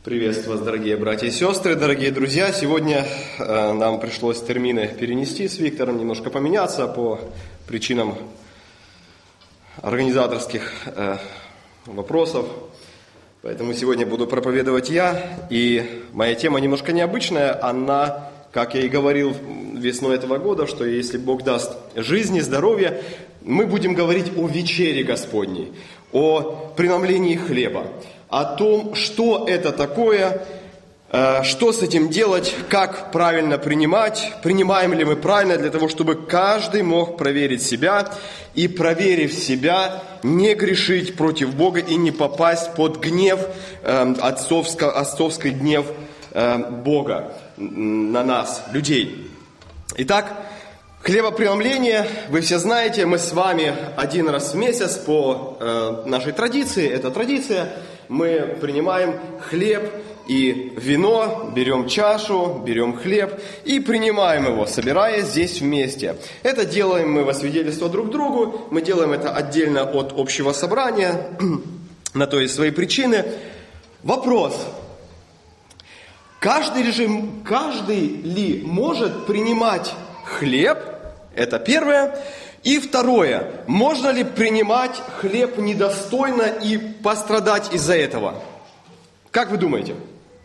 Приветствую вас, дорогие братья и сестры, дорогие друзья. Сегодня нам пришлось термины перенести с Виктором, немножко поменяться по причинам организаторских вопросов. Поэтому сегодня буду проповедовать я. И моя тема немножко необычная. Она, как я и говорил весной этого года, что если Бог даст жизнь и здоровье, мы будем говорить о вечере Господней, о преломлении хлеба, о том, что это такое, что с этим делать, как правильно принимать, принимаем ли мы правильно, для того, чтобы каждый мог проверить себя и, проверив себя, не грешить против Бога и не попасть под гнев, отцовский гнев Бога на нас, людей. Итак, хлебопреломление, вы все знаете, мы с вами один раз в месяц по нашей традиции, это традиция, мы принимаем хлеб и вино, берем чашу, берем хлеб и принимаем его, собираясь здесь вместе. Это делаем мы во свидетельство друг другу, мы делаем это отдельно от общего собрания, на то есть свои причины. Вопрос. Каждый ли может принимать хлеб? Это первое. И второе. Можно ли принимать хлеб недостойно и пострадать из-за этого? Как вы думаете?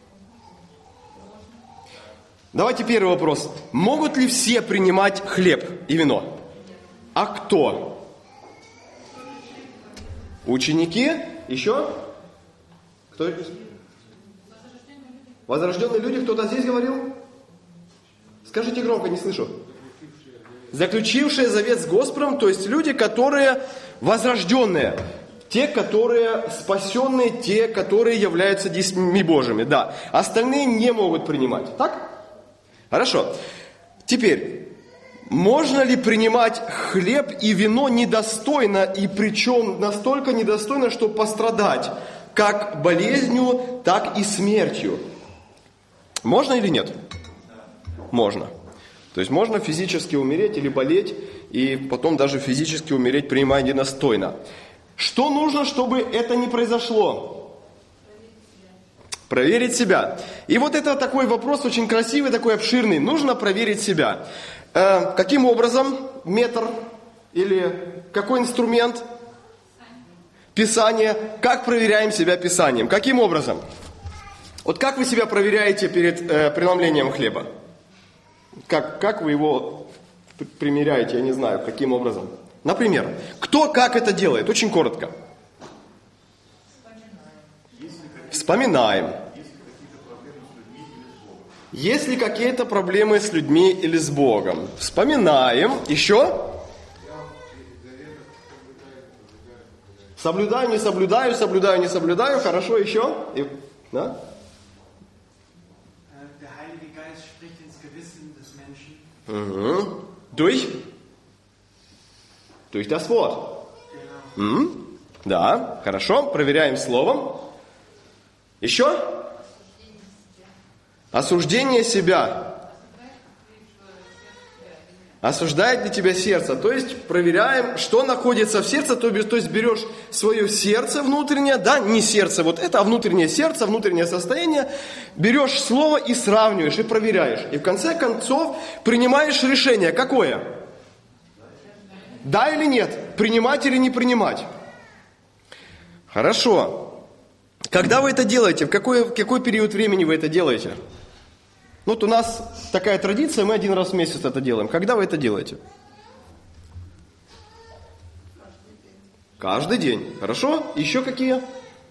Давайте первый вопрос. Могут ли все принимать хлеб и вино? А кто? Ученики? Еще? Кто? Возрожденные люди? Кто-то здесь говорил? Скажите громко, не слышу. Заключившие завет с Господом, то есть люди, которые возрожденные, те, которые спасенные, те, которые являются детьми Божьими. Да, остальные не могут принимать. Так? Хорошо. Теперь, можно ли принимать хлеб и вино недостойно, и причем настолько недостойно, чтобы пострадать, как болезнью, так и смертью? Можно или нет? Можно. То есть можно физически умереть или болеть, и потом даже физически умереть, принимая недостойно. Что нужно, чтобы это не произошло? Проверить себя. И вот это такой вопрос очень красивый, такой обширный. Нужно проверить себя. Каким образом? Метр или какой инструмент? Писание. Как проверяем себя Писанием? Каким образом? Вот как вы себя проверяете перед преломлением хлеба? Как вы его примеряете, я не знаю, каким образом. Например, кто как это делает? Очень коротко. Вспоминаем. Есть ли какие-то проблемы с людьми или с Богом? Вспоминаем. Еще? Соблюдаю, не соблюдаю, соблюдаю, не соблюдаю. Хорошо, еще? Да? Durch das Wort. Да, хорошо. Проверяем словом. Еще? Осуждение себя. Осуждает ли тебя сердце? То есть проверяем, что находится в сердце. То есть берешь свое сердце внутреннее, да, не сердце, вот это, а внутреннее сердце, внутреннее состояние. Берешь слово и сравниваешь, и проверяешь. И в конце концов принимаешь решение. Какое? Да или нет? Принимать или не принимать? Хорошо. Когда вы это делаете? В какой период времени вы это делаете? Вот у нас такая традиция, мы один раз в месяц это делаем. Когда вы это делаете? Каждый день. Хорошо? Еще какие?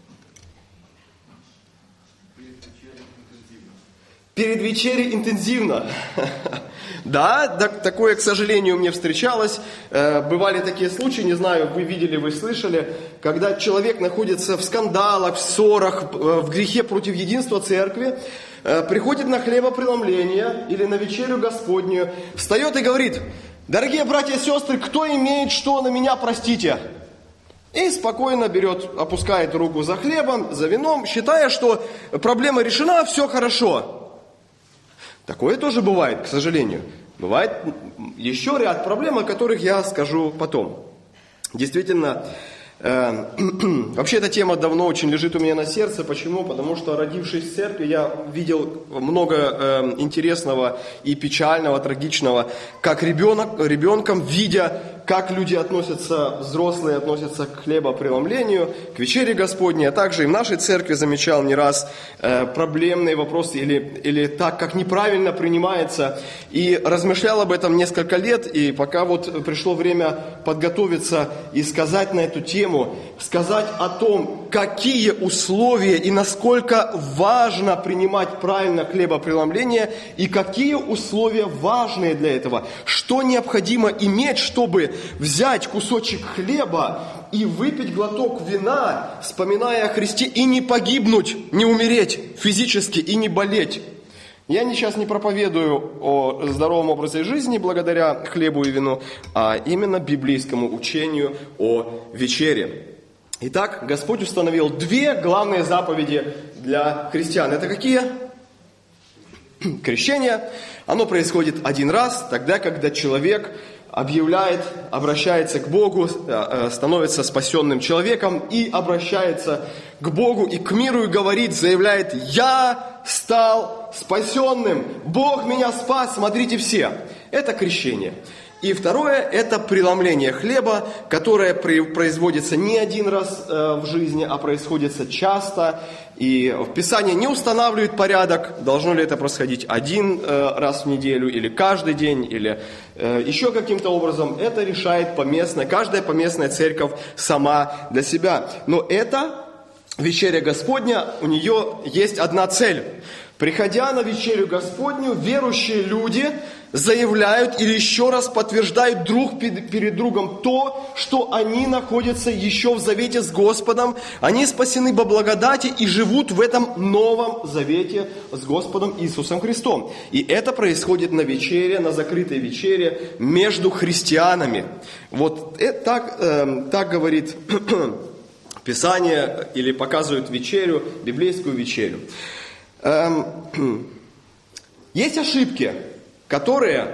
Перед вечерей интенсивно. Да, такое, к сожалению, мне встречалось. Бывали такие случаи, не знаю, вы видели, вы слышали, когда человек находится в скандалах, в ссорах, в грехе против единства церкви, приходит на хлебопреломление или на вечерю Господнюю, встает и говорит: дорогие братья и сестры, кто имеет что на меня, простите. И спокойно берет, опускает руку за хлебом, за вином, считая, что проблема решена, все хорошо. Такое тоже бывает, к сожалению. Бывает еще ряд проблем, о которых я скажу потом. Действительно, Вообще эта тема давно очень лежит у меня на сердце. Почему? Потому что, родившись в церкви, я видел много интересного и печального, трагичного, как ребенком, видя, как люди относятся, взрослые относятся к хлебопреломлению, к вечере Господней, а также и в нашей церкви замечал не раз проблемные вопросы или так, как неправильно принимается. И размышлял об этом несколько лет, и пока вот пришло время подготовиться и сказать на эту тему, сказать о том, какие условия и насколько важно принимать правильно хлебопреломление, и какие условия важные для этого, что необходимо иметь, чтобы взять кусочек хлеба и выпить глоток вина, вспоминая о Христе, и не погибнуть, не умереть физически и не болеть. Я сейчас не проповедую о здоровом образе жизни благодаря хлебу и вину, а именно библейскому учению о вечере. Итак, Господь установил две главные заповеди для христиан. Это какие? Крещение. Оно происходит один раз, тогда, когда человек обращается к Богу, становится спасенным человеком и обращается к Богу и к миру и говорит, заявляет: «Я стал спасенным, Бог меня спас, смотрите все». Это крещение. И второе – это преломление хлеба, которое производится не один раз в жизни, а происходит часто. И в Писании не устанавливает порядок, должно ли это происходить один раз в неделю, или каждый день, или еще каким-то образом. Это решает каждая поместная церковь сама для себя. Но это вечеря Господня, у нее есть одна цель. Приходя на вечерю Господню, верующие люди заявляют или еще раз подтверждают друг перед другом то, что они находятся еще в завете с Господом, они спасены по благодати и живут в этом новом завете с Господом Иисусом Христом. И это происходит на вечере, на закрытой вечере между христианами. Вот так говорит Писание или показывает вечерю, библейскую вечерю. Есть ошибки, которые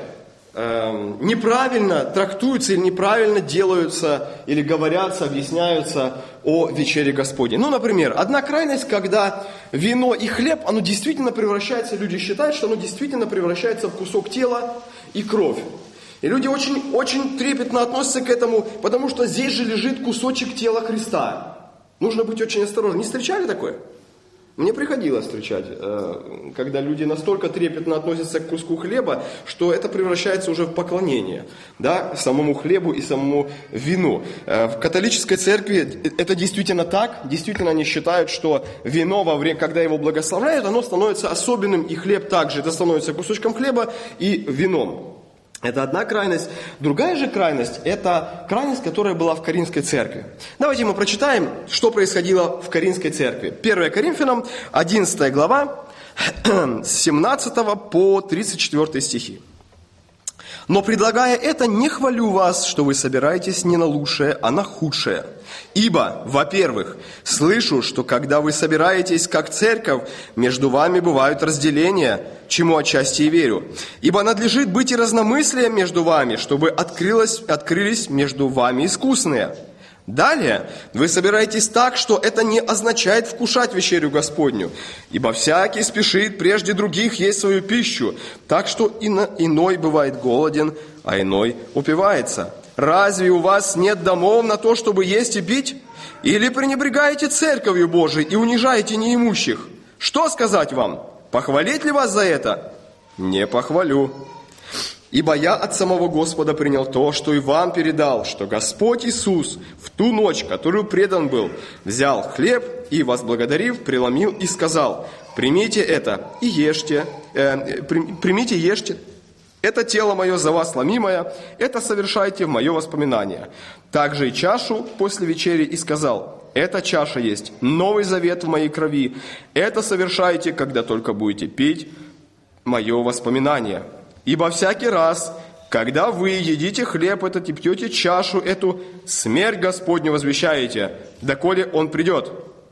неправильно трактуются или неправильно делаются, или говорятся, объясняются о вечере Господней. Ну, например, одна крайность, когда вино и хлеб, оно действительно превращается, люди считают, что оно действительно превращается в кусок тела и кровь. И люди очень, очень трепетно относятся к этому, потому что здесь же лежит кусочек тела Христа. Нужно быть очень осторожным. Не встречали такое? Мне приходилось встречать, когда люди настолько трепетно относятся к куску хлеба, что это превращается уже в поклонение, да, самому хлебу и самому вину. В католической церкви это действительно так, действительно они считают, что вино, когда его благословляют, оно становится особенным, и хлеб также, это становится кусочком хлеба и вином. Это одна крайность. Другая же крайность, это крайность, которая была в Коринфской церкви. Давайте мы прочитаем, что происходило в Коринфской церкви. 1 Коринфянам, 11 глава, с 17 по 34 стихи. «Но, предлагая это, не хвалю вас, что вы собираетесь не на лучшее, а на худшее. Ибо, во-первых, слышу, что когда вы собираетесь как церковь, между вами бывают разделения, чему отчасти и верю. Ибо надлежит быть и разномыслием между вами, чтобы открылись между вами искусные. Далее, вы собираетесь так, что это не означает вкушать вечерю Господню, ибо всякий спешит прежде других есть свою пищу, так что иной бывает голоден, а иной упивается. Разве у вас нет домов на то, чтобы есть и пить? Или пренебрегаете церковью Божией и унижаете неимущих? Что сказать вам? Похвалить ли вас за это? Не похвалю. Ибо я от самого Господа принял то, что и вам передал, что Господь Иисус в ту ночь, которую предан был, взял хлеб и, возблагодарив, преломил и сказал: примите это и ешьте, примите, ешьте, это тело мое за вас ломимое, это совершайте в мое воспоминание. Также и чашу после вечери и сказал: эта чаша есть новый завет в моей крови, это совершайте, когда только будете пить мое воспоминание. Ибо всякий раз, когда вы едите хлеб этот и пьете чашу эту, смерть Господню возвещаете, доколе Он придет.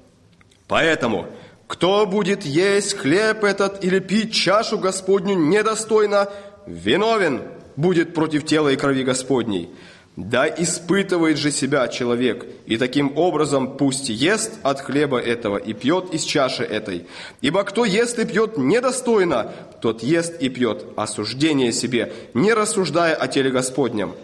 Поэтому, кто будет есть хлеб этот или пить чашу Господню недостойно, виновен будет против тела и крови Господней. Да испытывает же себя человек, и таким образом пусть ест от хлеба этого и пьет из чаши этой. Ибо кто ест и пьет недостойно, тот ест и пьет осуждение себе, не рассуждая о теле Господнем.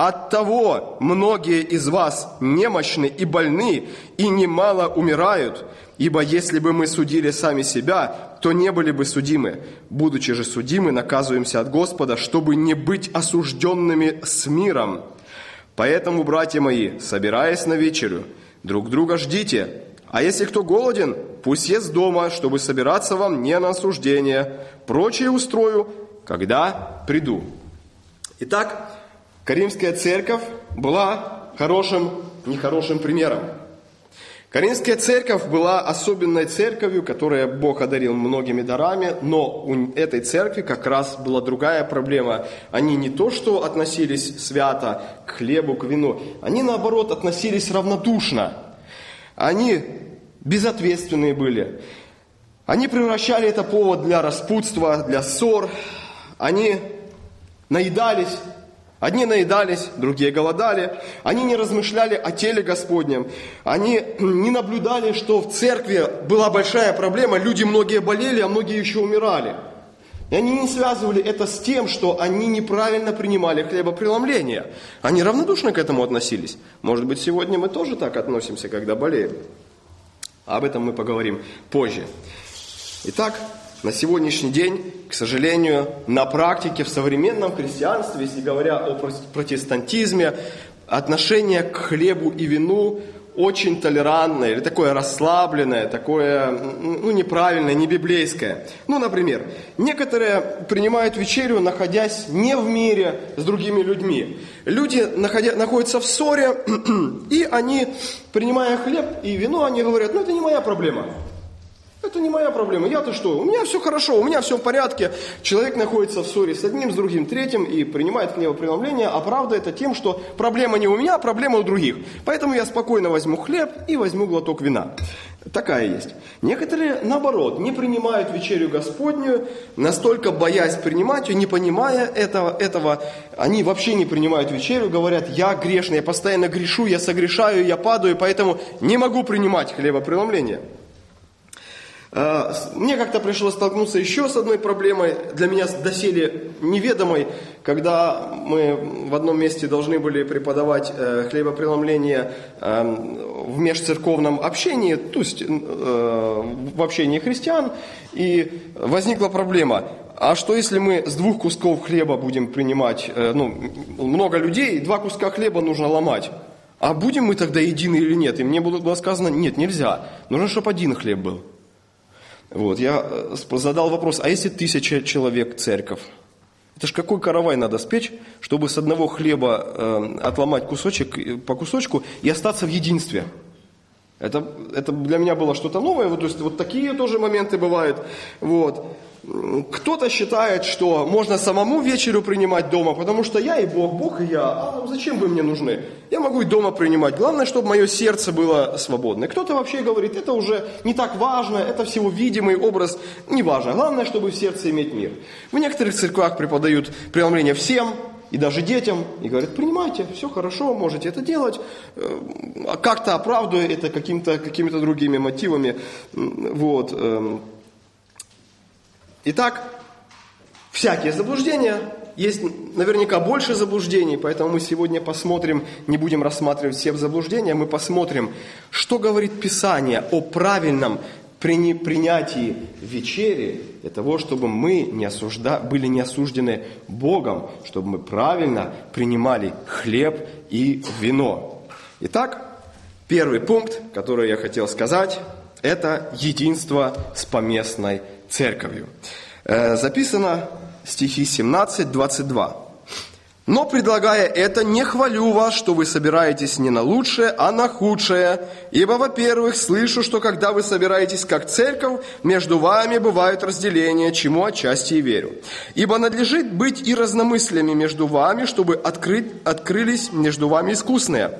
Оттого многие из вас немощны и больны, и немало умирают. Ибо если бы мы судили сами себя, то не были бы судимы. Будучи же судимы, наказываемся от Господа, чтобы не быть осужденными с миром. Поэтому, братья мои, собираясь на вечерю, друг друга ждите. А если кто голоден, пусть ест дома, чтобы собираться вам не на осуждение. Прочее устрою, когда приду». Итак, Коринфская церковь была нехорошим примером. Коринфская церковь была особенной церковью, которая Бог одарил многими дарами, но у этой церкви как раз была другая проблема. Они не то что относились свято к хлебу, к вину, они наоборот относились равнодушно. Они безответственные были. Они превращали это повод для распутства, для ссор. Они наедались. Одни наедались, другие голодали. Они не размышляли о теле Господнем. Они не наблюдали, что в церкви была большая проблема. Люди многие болели, а многие еще умирали. И они не связывали это с тем, что они неправильно принимали хлебопреломление. Они равнодушно к этому относились. Может быть, сегодня мы тоже так относимся, когда болеем. Об этом мы поговорим позже. Итак, на сегодняшний день, к сожалению, на практике в современном христианстве, если говоря о протестантизме, отношение к хлебу и вину очень толерантное, или такое расслабленное, такое неправильное, не библейское. Например, некоторые принимают вечерю, находясь не в мире с другими людьми. Люди находятся в ссоре, и они, принимая хлеб и вино, они говорят: это не моя проблема. Это не моя проблема. Я-то что? У меня все хорошо, у меня все в порядке. Человек находится в ссоре с одним, с другим, третьим и принимает хлебопреломление, а правда это тем, что проблема не у меня, а проблема у других. Поэтому я спокойно возьму хлеб и возьму глоток вина. Такая есть. Некоторые, наоборот, не принимают вечерю Господнюю, настолько боясь принимать ее, не понимая этого, они вообще не принимают вечерю, говорят: я грешный, я постоянно грешу, я согрешаю, я падаю, поэтому не могу принимать хлебопреломление. Мне как-то пришлось столкнуться еще с одной проблемой, для меня доселе неведомой, когда мы в одном месте должны были преподавать хлебопреломление в межцерковном общении, то есть в общении христиан, и возникла проблема: а что если мы с 2 кусков хлеба будем принимать, много людей, 2 куска хлеба нужно ломать, а будем мы тогда едины или нет? И мне было сказано: нет, нельзя, нужно, чтобы 1 хлеб был. Я задал вопрос: а если 1000 человек церковь? Это ж какой каравай надо спечь, чтобы с одного хлеба отломать кусочек по кусочку и остаться в единстве? Это для меня было что-то новое, то есть такие тоже моменты бывают. Кто-то считает, что можно самому вечерю принимать дома, потому что я и Бог, Бог и я. А зачем вы мне нужны? Я могу и дома принимать. Главное, чтобы мое сердце было свободно. Кто-то вообще говорит: это уже не так важно, это всего видимый образ, не важно. Главное, чтобы в сердце иметь мир. В некоторых церквях преподают преломление всем, и даже детям, и говорят: принимайте, все хорошо, можете это делать, как-то оправдывая это какими-то другими мотивами. Итак, всякие заблуждения, есть наверняка больше заблуждений, поэтому мы сегодня посмотрим, не будем рассматривать все заблуждения, мы посмотрим, что говорит Писание о правильном принятии вечери, для того, чтобы мы были не осуждены Богом, чтобы мы правильно принимали хлеб и вино. Итак, первый пункт, который я хотел сказать, это единство с поместной церковью. Записано стихи 17-22. «Но, предлагая это, не хвалю вас, что вы собираетесь не на лучшее, а на худшее. Ибо, во-первых, слышу, что когда вы собираетесь как церковь, между вами бывают разделения, чему отчасти и верю. Ибо надлежит быть и разномыслиями между вами, чтобы открылись между вами искусные.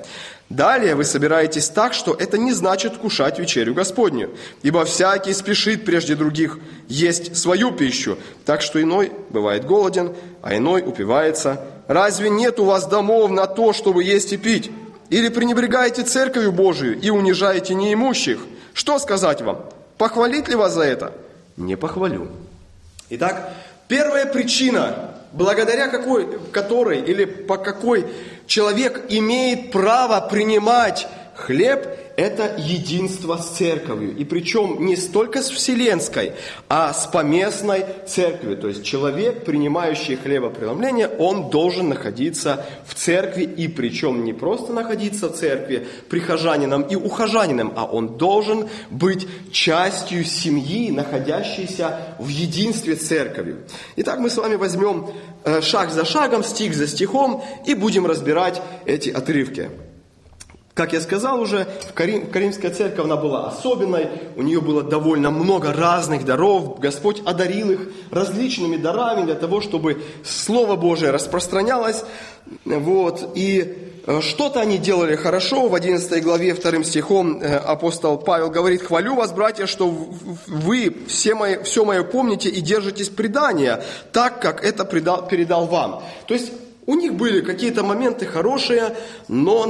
Далее вы собираетесь так, что это не значит кушать вечерю Господню. Ибо всякий спешит прежде других есть свою пищу, так что иной бывает голоден, а иной упивается. Разве нет у вас домов на то, чтобы есть и пить? Или пренебрегаете церковью Божию и унижаете неимущих? Что сказать вам? Похвалить ли вас за это? Не похвалю. Итак, первая причина, благодаря которой или по какой человек имеет право принимать хлеб, это единство с церковью. И причем не столько с вселенской, а с поместной церковью. То есть человек, принимающий хлебопреломление, он должен находиться в церкви. И причем не просто находиться в церкви прихожанином и ухожанином, а он должен быть частью семьи, находящейся в единстве с церковью. Итак, мы с вами возьмем шаг за шагом, стих за стихом и будем разбирать эти отрывки. Как я сказал уже, Каримская церковь, она была особенной, у нее было довольно много разных даров, Господь одарил их различными дарами для того, чтобы Слово Божие распространялось. И что-то они делали хорошо. В 11 главе 2 стихом апостол Павел говорит: «Хвалю вас, братья, что вы все мое помните и держитесь предания, так, как это передал вам». То есть, у них были какие-то моменты хорошие, но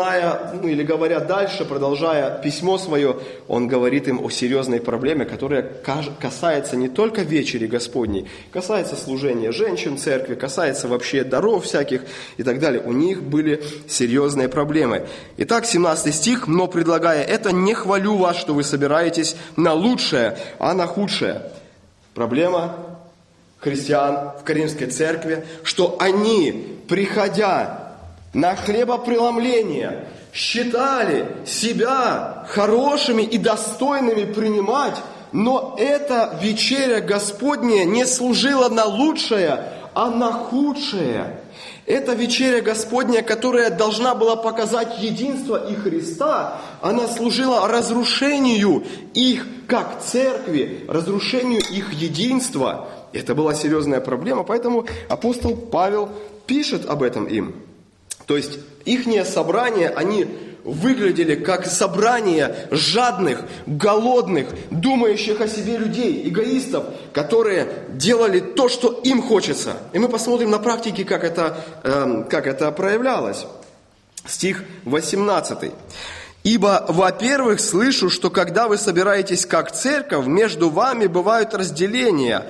или говоря дальше, продолжая письмо свое, он говорит им о серьезной проблеме, которая касается не только вечери Господней, касается служения женщин в церкви, касается вообще даров всяких и так далее. У них были серьезные проблемы. Итак, 17 стих: «Но предлагая это, не хвалю вас, что вы собираетесь на лучшее, а на худшее». Проблема христиан в Каримской церкви, что они, приходя на хлебопреломление, считали себя хорошими и достойными принимать, но эта вечеря Господня не служила на лучшее, а на худшее. Эта вечеря Господня, которая должна была показать единство и Христа, она служила разрушению их, как церкви, разрушению их единства. Это была серьезная проблема, поэтому апостол Павел пишет об этом им. То есть, ихние собрания, они выглядели как собрание жадных, голодных, думающих о себе людей, эгоистов, которые делали то, что им хочется. И мы посмотрим на практике, как это проявлялось. Стих 18. «Ибо, во-первых, слышу, что когда вы собираетесь как церковь, между вами бывают разделения,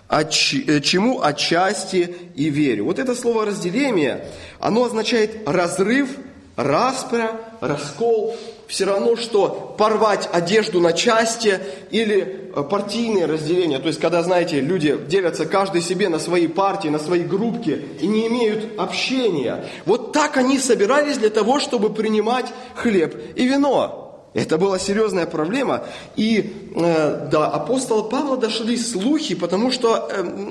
чему отчасти и верю». Вот это слово «разделение», оно означает разрыв, распря, раскол. Все равно, что порвать одежду на части или партийные разделения. То есть, когда, знаете, люди делятся каждый себе на свои партии, на свои группки и не имеют общения. Вот так они собирались для того, чтобы принимать хлеб и вино. Это была серьезная проблема. И до апостола Павла дошли слухи, потому что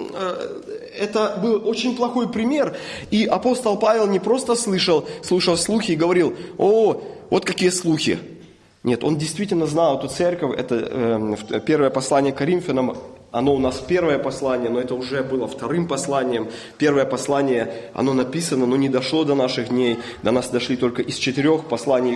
это был очень плохой пример. И апостол Павел не просто слушал слухи и говорил: «О, вот какие слухи». Нет, он действительно знал эту церковь. Это первое послание к Коринфянам. Оно у нас первое послание, но это уже было вторым посланием. Первое послание, оно написано, но не дошло до наших дней. До нас дошли только из 4 посланий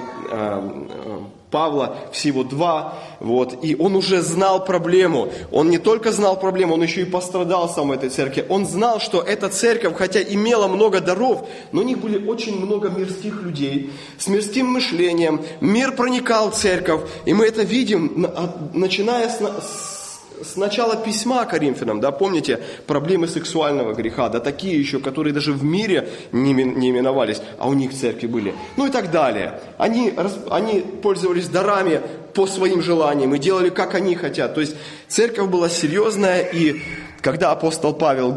Павла, всего 2. И он уже знал проблему. Он не только знал проблему, он еще и пострадал сам в этой церкви. Он знал, что эта церковь, хотя имела много даров, но у них были очень много мирских людей, с мирским мышлением. Мир проникал в церковь, и мы это видим, начиная с начала письма Коринфянам, помните, проблемы сексуального греха, такие еще, которые даже в мире не именовались, а у них в церкви были, и так далее. Они пользовались дарами по своим желаниям и делали, как они хотят. То есть церковь была серьезная, и когда апостол Павел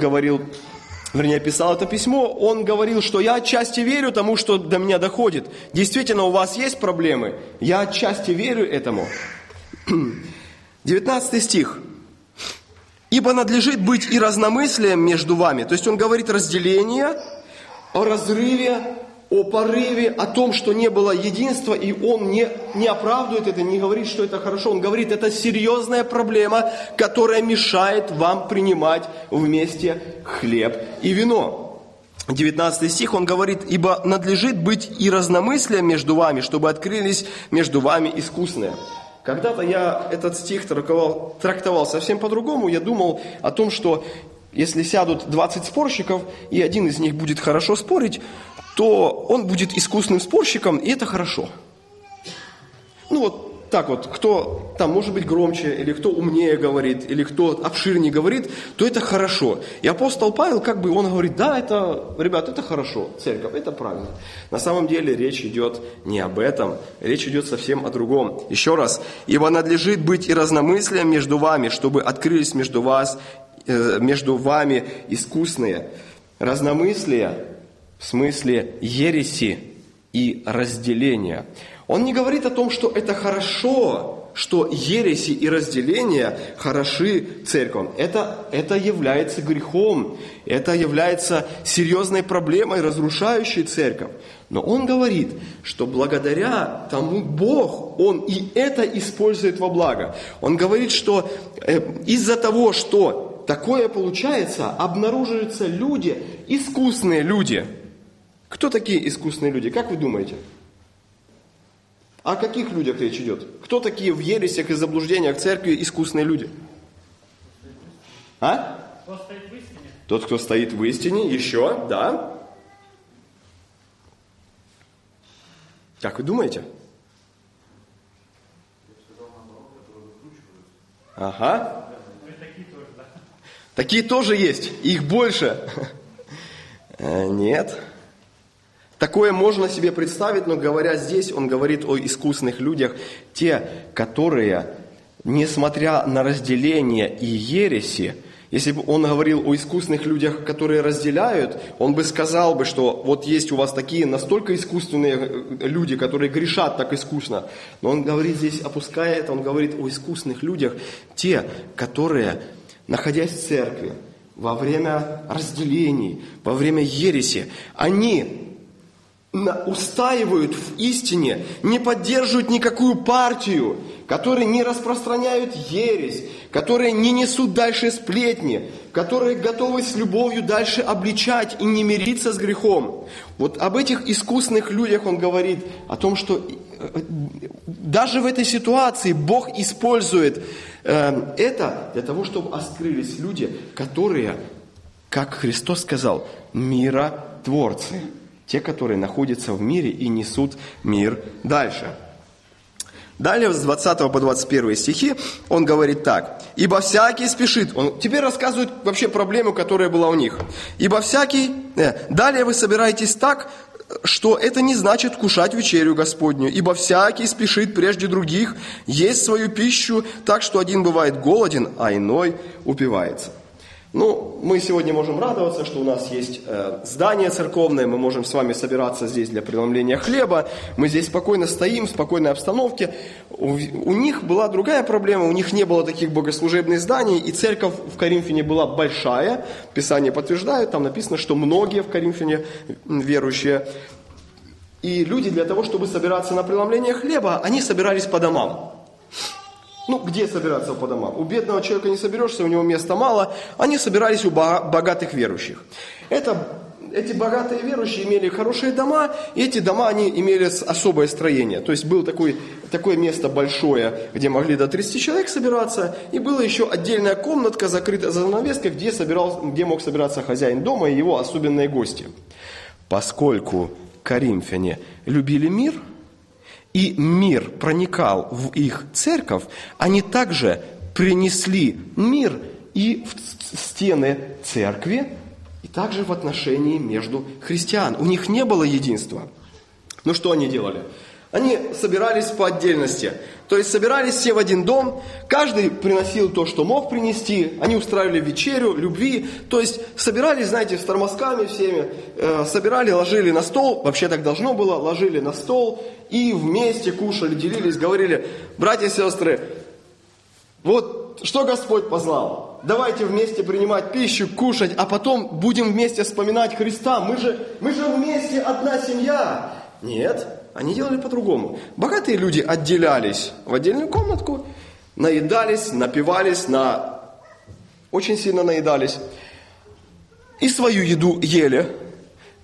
писал это письмо, он говорил, что я отчасти верю тому, что до меня доходит. Действительно, у вас есть проблемы, я отчасти верю этому. 19 стих. «Ибо надлежит быть и разномыслием между вами». То есть он говорит разделение, о разрыве, о порыве, о том, что не было единства, и он не оправдывает это, не говорит, что это хорошо. Он говорит, это серьезная проблема, которая мешает вам принимать вместе хлеб и вино. 19 стих, он говорит: «Ибо надлежит быть и разномыслием между вами, чтобы открылись между вами искусные». Когда-то я этот стих трактовал совсем по-другому. Я думал о том, что если сядут 20 спорщиков, и один из них будет хорошо спорить, то он будет искусным спорщиком, и это хорошо. Ну вот так вот, кто там может быть громче, или кто умнее говорит, или кто обширнее говорит, то это хорошо. И апостол Павел, он говорит: да, это, ребят, это хорошо, церковь, это правильно. На самом деле речь идет не об этом, речь идет совсем о другом. Еще раз: «Ибо надлежит быть и разномыслием между вами, чтобы открылись между вами искусные». Разномыслие в смысле ереси и разделения. Он не говорит о том, что это хорошо, что ереси и разделения хороши церковям. Это является грехом, это является серьезной проблемой, разрушающей церковь. Но он говорит, что благодаря тому Бог, Он и это использует во благо. Он говорит, что из-за того, что такое получается, обнаруживаются люди, искусные люди. Кто такие искусные люди? Как вы думаете? О каких людях речь идет? Кто такие в ересях и заблуждениях церкви искусные люди? А? Кто стоит в истине? Тот, кто стоит в истине, еще, да. Как вы думаете? Ага. Такие тоже есть, их больше. Нет. Такое можно себе представить, но говоря здесь, он говорит о искусных людях, те, которые, несмотря на разделение и ереси, если бы он говорил о искусных людях, которые разделяют, он бы сказал бы, что вот есть у вас такие настолько искусственные люди, которые грешат так искусно. Но он говорит здесь, опуская это, он говорит о искусных людях, те, которые, находясь в церкви, во время разделений, во время ереси, они устаивают в истине, не поддерживают никакую партию, которые не распространяют ересь, которые не несут дальше сплетни, которые готовы с любовью дальше обличать и не мириться с грехом. Вот об этих искусных людях он говорит, о том, что даже в этой ситуации Бог использует это для того, чтобы открылись люди, которые, как Христос сказал, миротворцы. Те, которые находятся в мире и несут мир дальше. Далее, с 20 по 21 стихи, он говорит так. «Ибо всякий спешит». Он теперь рассказывает вообще проблему, которая была у них. «Ибо всякий...» Далее вы собираетесь так, что это не значит кушать вечерю Господню. «Ибо всякий спешит прежде других есть свою пищу, так что один бывает голоден, а иной упивается». Ну, мы сегодня можем радоваться, что у нас есть здание церковное, мы можем с вами собираться здесь для преломления хлеба, мы здесь спокойно стоим, в спокойной обстановке. У них была другая проблема, у них не было таких богослужебных зданий, и церковь в Коринфяне была большая, Писание подтверждает, там написано, что многие в Коринфяне верующие. И люди для того, чтобы собираться на преломление хлеба, они собирались по домам. Ну, где собираться по домам? У бедного человека не соберешься, у него места мало. Они собирались у богатых верующих. Эти богатые верующие имели хорошие дома, и эти дома они имели особое строение. То есть было такое место большое, где могли до 30 человек собираться, и была еще отдельная комнатка, закрытая занавеской, где мог собираться хозяин дома и его особенные гости. Поскольку коринфяне любили мир, и мир проникал в их церковь, они также принесли мир и в стены церкви, и также в отношении между христиан. У них не было единства. Ну что они делали? Они собирались по отдельности. То есть собирались все в один дом, каждый приносил то, что мог принести, они устраивали вечерю, любви. То есть собирались, знаете, с тормозками всеми, собирали, ложили на стол, вообще так должно было, ложили на стол и вместе кушали, делились, говорили: братья и сестры, вот что Господь познал, давайте вместе принимать пищу, кушать, а потом будем вместе вспоминать Христа. Мы же вместе одна семья. Нет. Они делали по-другому. Богатые люди отделялись в отдельную комнатку, наедались, напивались, очень сильно наедались. И свою еду ели.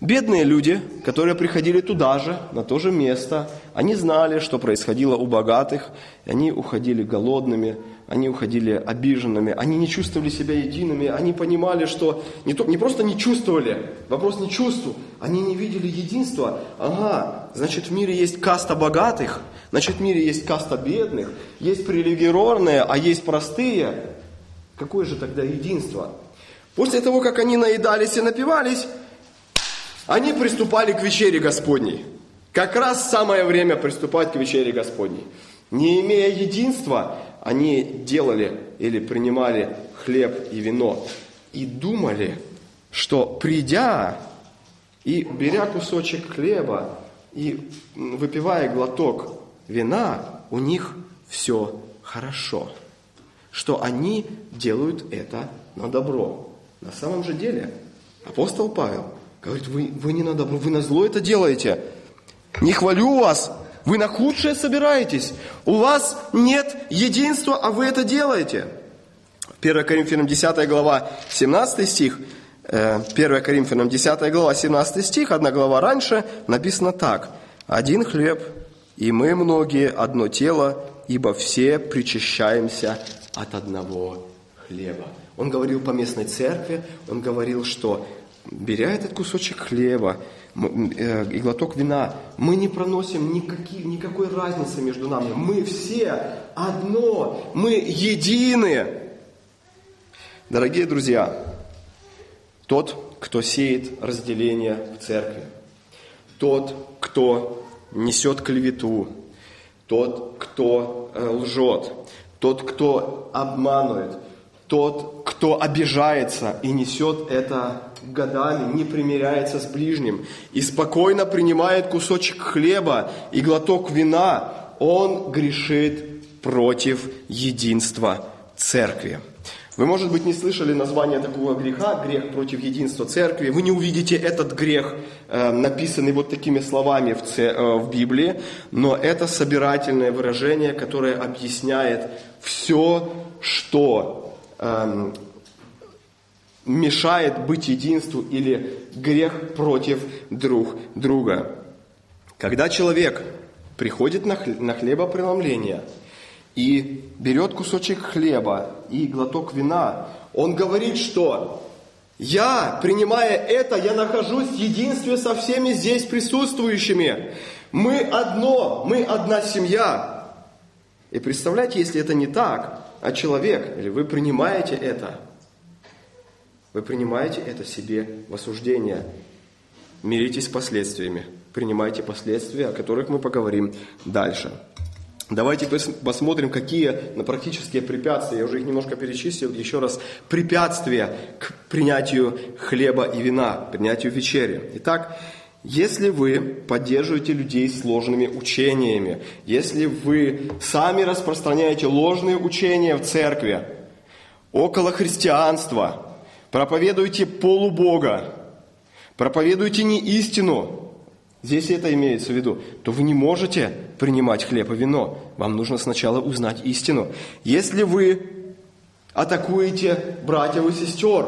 Бедные люди, которые приходили туда же, на то же место, они знали, что происходило у богатых, и они уходили голодными, они уходили обиженными, они не чувствовали себя едиными, они понимали, что не просто не чувствовали, вопрос не чувств, они не видели единства. Ага, значит в мире есть каста богатых, значит в мире есть каста бедных, есть привилегированные, а есть простые. Какое же тогда единство? После того, как они наедались и напивались, они приступали к вечере Господней. Как раз самое время приступать к вечере Господней. Не имея единства, они делали или принимали хлеб и вино. И думали, что придя и беря кусочек хлеба и выпивая глоток вина, у них все хорошо. Что они делают это на добро. На самом же деле апостол Павел говорит, вы не на добро, вы на зло это делаете. Не хвалю вас, вы на худшее собираетесь. У вас нет единства, а вы это делаете. 1 Коринфянам 10 глава 17 стих. 1 Коринфянам 10 глава 17 стих, одна глава раньше, написано так. «Один хлеб, и мы многие одно тело, ибо все причащаемся от одного хлеба». Он говорил по местной церкви, он говорил, что беря этот кусочек хлеба и глоток вина, мы не проносим никакой разницы между нами. Мы все одно, мы едины. Дорогие друзья, тот, кто сеет разделение в церкви, тот, кто несет клевету, тот, кто лжет, тот, кто обманывает, тот, кто обижается и несет это годами, не примиряется с ближним и спокойно принимает кусочек хлеба и глоток вина, он грешит против единства церкви. Вы, может быть, не слышали название такого греха, грех против единства церкви. Вы не увидите этот грех, написанный вот такими словами в Библии, но это собирательное выражение, которое объясняет все, что мешает быть единству или грех против друг друга. Когда человек приходит на хлебопреломление и берет кусочек хлеба и глоток вина, он говорит, что я, принимая это, я нахожусь в единстве со всеми здесь присутствующими. Мы одно, мы одна семья. И представляете, если это не так, а человек, или вы принимаете это себе в осуждение. Миритесь с последствиями. Принимайте последствия, о которых мы поговорим дальше. Давайте посмотрим, какие практические препятствия, я уже их немножко перечислил, еще раз, препятствия к принятию хлеба и вина, принятию вечери. Итак, если вы поддерживаете людей с ложными учениями, если вы сами распространяете ложные учения в церкви, около христианства, проповедуете полубога, проповедуете не истину, здесь это имеется в виду, то вы не можете принимать хлеб и вино. Вам нужно сначала узнать истину. Если вы атакуете братьев и сестер,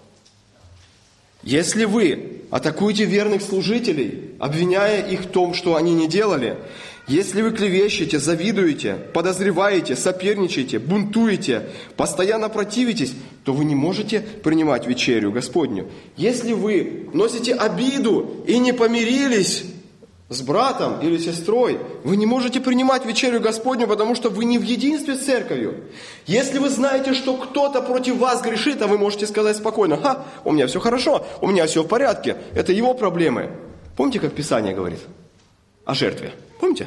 если вы атакуете верных служителей, обвиняя их в том, что они не делали, если вы клевещете, завидуете, подозреваете, соперничаете, бунтуете, постоянно противитесь, то вы не можете принимать вечерю Господню. Если вы носите обиду и не помирились с братом или сестрой, вы не можете принимать вечерю Господню, потому что вы не в единстве с церковью. Если вы знаете, что кто-то против вас грешит, а вы можете сказать спокойно, у меня все хорошо, у меня все в порядке, это его проблемы. Помните, как Писание говорит о жертве? Помните?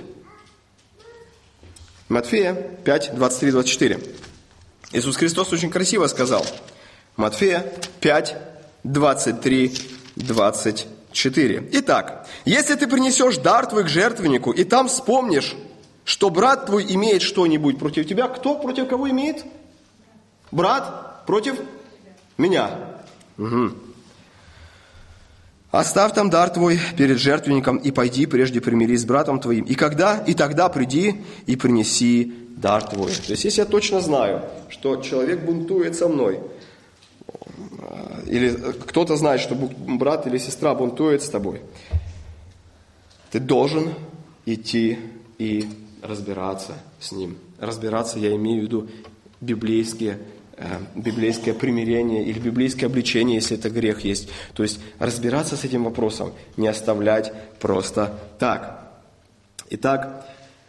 Матфея 5, 23-24. Иисус Христос очень красиво сказал. Матфея 5, 23, 24. Итак, если ты принесешь дар твой к жертвеннику, и там вспомнишь, что брат твой имеет что-нибудь против тебя, кто против кого имеет? Брат против меня. Угу. Оставь там дар твой перед жертвенником и пойди прежде примирись с братом твоим. И тогда приди и принеси дар твой. То есть, если я точно знаю, что человек бунтует со мной, или кто-то знает, что брат или сестра бунтует с тобой, ты должен идти и разбираться с ним. Разбираться, я имею в виду библейское примирение или библейское обличение, если это грех есть. То есть разбираться с этим вопросом, не оставлять просто так. Итак,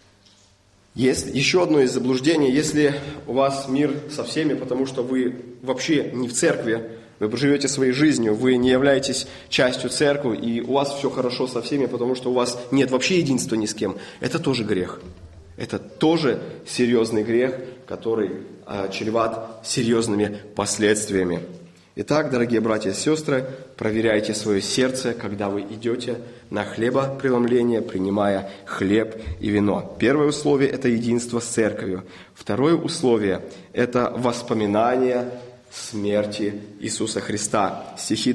есть еще одно из заблуждений. Если у вас мир со всеми, потому что вы вообще не в церкви, вы живете своей жизнью, вы не являетесь частью церкви, и у вас все хорошо со всеми, потому что у вас нет вообще единства ни с кем, это тоже грех. Это тоже серьезный грех, который чреват серьезными последствиями. Итак, дорогие братья и сестры, проверяйте свое сердце, когда вы идете на хлебопреломление, принимая хлеб и вино. Первое условие – это единство с церковью. Второе условие – это воспоминание смерти Иисуса Христа. Стихи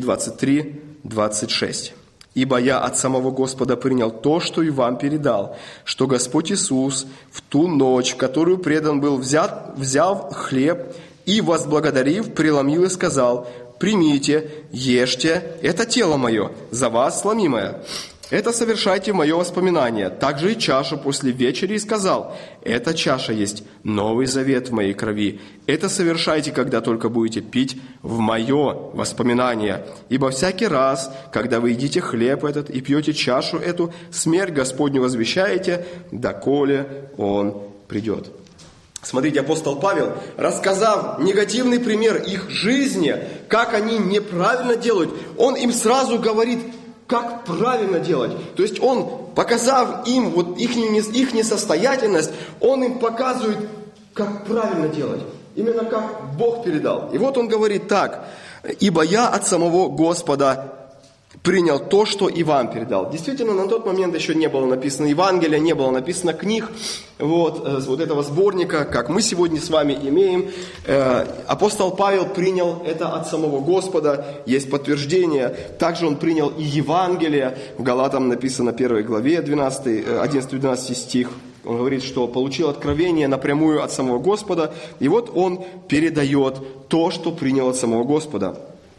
23-26. «Ибо я от самого Господа принял то, что и вам передал, что Господь Иисус в ту ночь, в которую предан был, взял хлеб и, возблагодарив, преломил и сказал: примите, ешьте, это тело мое, за вас сломимое. Это совершайте в мое воспоминание. Также и чашу после вечери и сказал: эта чаша есть новый завет в моей крови. Это совершайте, когда только будете пить в мое воспоминание. Ибо всякий раз, когда вы едите хлеб этот и пьете чашу эту, смерть Господню возвещаете, доколе Он придет». Смотрите, апостол Павел, рассказав негативный пример их жизни, как они неправильно делают, он им сразу говорит, как правильно делать. То есть он, показав им вот их несостоятельность, он им показывает, как правильно делать. Именно как Бог передал. И вот он говорит так: «Ибо я от самого Господа принял то, что и вам передал». Действительно, на тот момент еще не было написано Евангелия, не было написано книг, вот этого сборника, как мы сегодня с вами имеем. Апостол Павел принял это от самого Господа, есть подтверждение. Также он принял и Евангелие. В Галатам написано в 1 главе 11-12 стих. Он говорит, что получил откровение напрямую от самого Господа. И вот он передает то, что принял от самого Господа.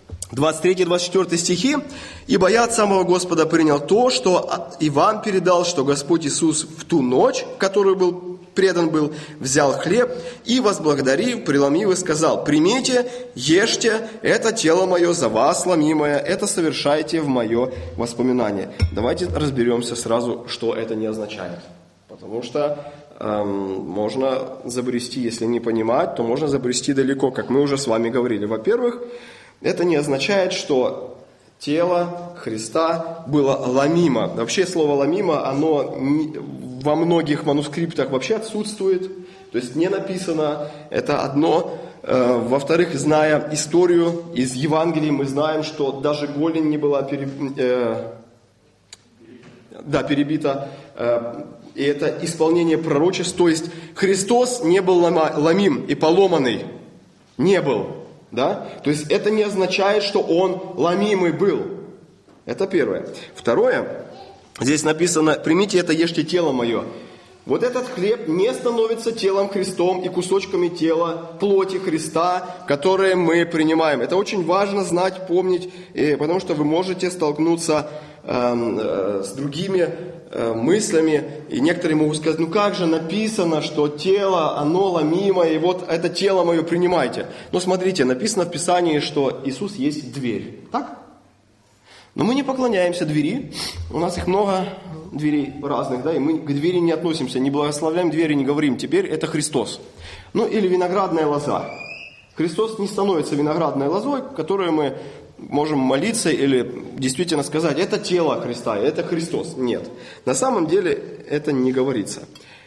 23-24 стихи. «Ибо я от самого Господа принял то, что и вам передал, что Господь Иисус в ту ночь, в которую предан был, взял хлеб и, возблагодарив, преломив и сказал: примите, ешьте, это тело мое за вас ломимое, это совершайте в мое воспоминание». Давайте разберемся сразу, что это не означает. Потому что можно забрести, если не понимать, то можно забрести далеко, как мы уже с вами говорили. Во-первых, это не означает, что тело Христа было ломимо. Вообще слово ломимо, оно во многих манускриптах вообще отсутствует. То есть не написано, это одно. Во-вторых, зная историю из Евангелий, мы знаем, что даже голень не была перебита. И это исполнение пророчеств. То есть Христос не был ломим и поломанный. Не был. Да? То есть это не означает, что Он ломимый был. Это первое. Второе, здесь написано: примите это, ешьте тело мое. Вот этот хлеб не становится телом Христом и кусочками тела, плоти Христа, которые мы принимаем. Это очень важно знать, помнить, потому что вы можете столкнуться с другими мыслями, и некоторые могут сказать: ну как же написано, что тело, оно ломимое, и вот это тело мое принимайте. Но смотрите, написано в Писании, что Иисус есть дверь. Так? Но мы не поклоняемся двери, у нас их много, дверей разных, да, и мы к двери не относимся, не благословляем двери, не говорим: теперь это Христос. Ну или виноградная лоза. Христос не становится виноградной лозой, которую мы можем молиться или действительно сказать: это тело Христа, это Христос. Нет, на самом деле это не говорится.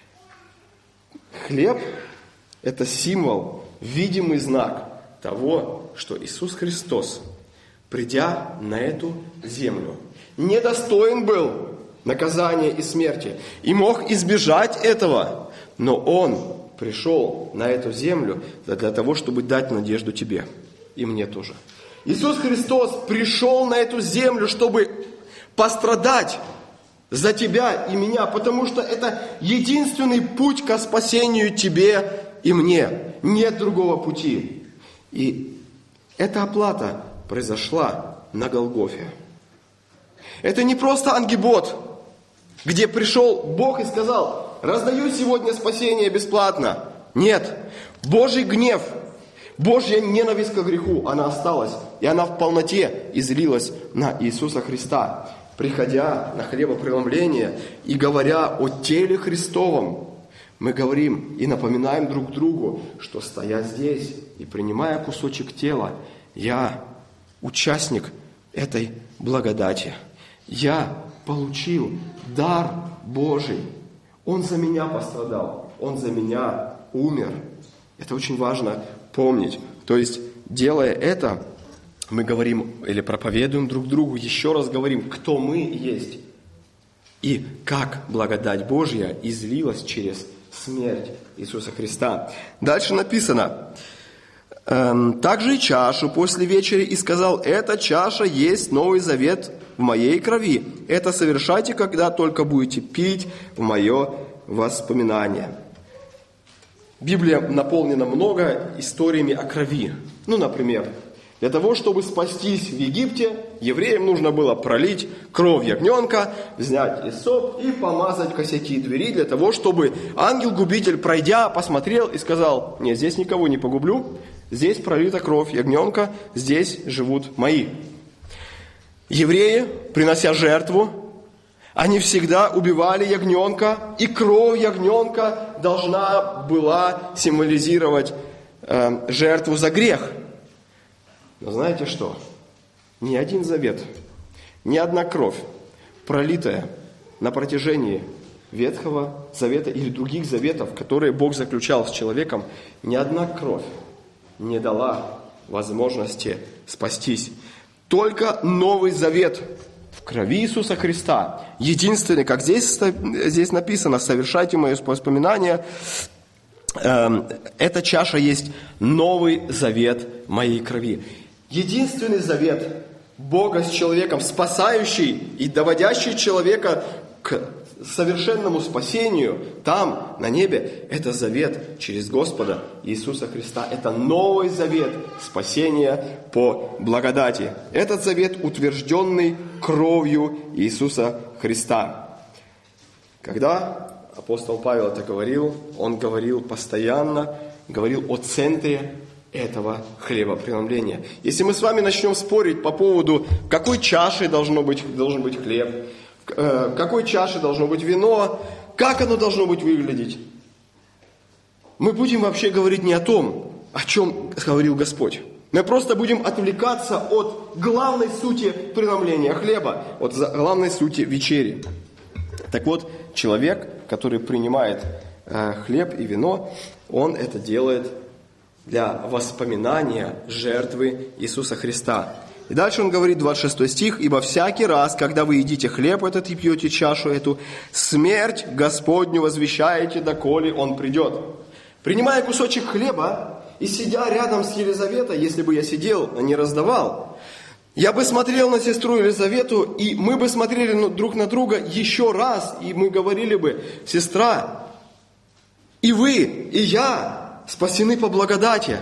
Хлеб – это символ, видимый знак того, что Иисус Христос, придя на эту землю, недостоин был наказания и смерти и мог избежать этого, но Он пришел на эту землю для того, чтобы дать надежду тебе и мне тоже. Иисус Христос пришел на эту землю, чтобы пострадать за тебя и меня, потому что это единственный путь ко спасению тебе и мне. Нет другого пути. И это оплата произошла на Голгофе. Это не просто ангибот, где пришел Бог и сказал: раздаю сегодня спасение бесплатно. Нет, Божий гнев, Божья ненависть к греху, она осталась, и она в полноте излилась на Иисуса Христа, приходя на хлебопреломление и говоря о теле Христовом. Мы говорим и напоминаем друг другу, что, стоя здесь и принимая кусочек тела, я участник этой благодати. Я получил дар Божий. Он за меня пострадал, Он за меня умер. Это очень важно помнить. То есть, делая это, мы говорим или проповедуем друг другу, еще раз говорим, кто мы есть и как благодать Божья излилась через смерть Иисуса Христа. Дальше написано: также и чашу после вечери, и сказал: эта чаша есть Новый Завет в моей крови. Это совершайте, когда только будете пить в мое воспоминание. Библия наполнена много историями о крови. Например, для того, чтобы спастись в Египте, евреям нужно было пролить кровь ягненка, взять иссоп и помазать косяки двери, для того, чтобы ангел-губитель, пройдя, посмотрел и сказал: нет, здесь никого не погублю, здесь пролита кровь ягненка, здесь живут мои. Евреи, принося жертву, они всегда убивали ягненка, и кровь ягненка должна была символизировать жертву за грех. Но знаете что? Ни один завет, ни одна кровь, пролитая на протяжении Ветхого Завета или других заветов, которые Бог заключал с человеком, ни одна кровь не дала возможности спастись. Только Новый Завет в крови Иисуса Христа, единственный, как здесь написано: совершайте мои воспоминания. Эта чаша есть Новый Завет моей крови. Единственный завет Бога с человеком, спасающий и доводящий человека к совершенному спасению там, на небе, это завет через Господа Иисуса Христа. Это Новый Завет спасения по благодати. Этот завет, утвержденный кровью Иисуса Христа. Когда апостол Павел это говорил, он говорил постоянно, говорил о центре этого хлебопреломления. Если мы с вами начнем спорить по поводу, в какой чаше должен быть хлеб, в какой чаше должно быть вино, как оно должно быть выглядеть, мы будем вообще говорить не о том, о чем говорил Господь. Мы просто будем отвлекаться от главной сути преломления хлеба, от главной сути вечери. Так вот, человек, который принимает хлеб и вино, он это делает для воспоминания жертвы Иисуса Христа. И дальше он говорит, 26 стих: «Ибо всякий раз, когда вы едите хлеб этот и пьете чашу эту, смерть Господню возвещаете, доколе Он придет». Принимая кусочек хлеба и сидя рядом с Елизаветой, если бы я сидел, а не раздавал, я бы смотрел на сестру Елизавету, и мы бы смотрели друг на друга еще раз, и мы говорили бы: сестра, и вы, и я спасены по благодати,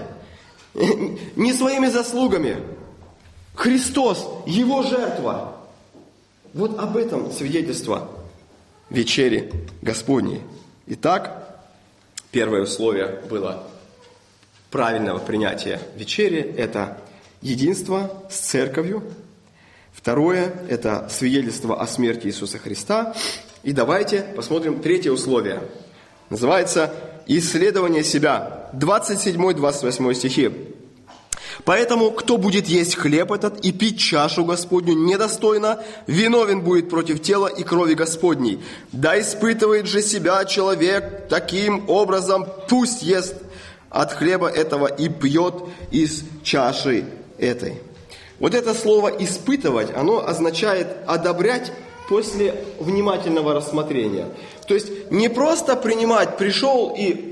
не своими заслугами. Христос, Его жертва. Вот об этом свидетельство вечери Господней. Итак, первое условие было правильного принятия вечери – это единство с церковью. Второе – это свидетельство о смерти Иисуса Христа. И давайте посмотрим третье условие. Называется «Исследование себя». 27-28 стихи. «Поэтому, кто будет есть хлеб этот и пить чашу Господню недостойно, виновен будет против тела и крови Господней. Да испытывает же себя человек таким образом, пусть ест от хлеба этого и пьет из чаши этой». Вот это слово «испытывать», оно означает одобрять после внимательного рассмотрения. То есть не просто принимать, пришел и,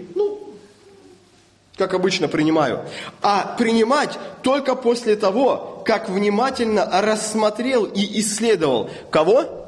как обычно принимаю, а принимать только после того, как внимательно рассмотрел и исследовал. Кого?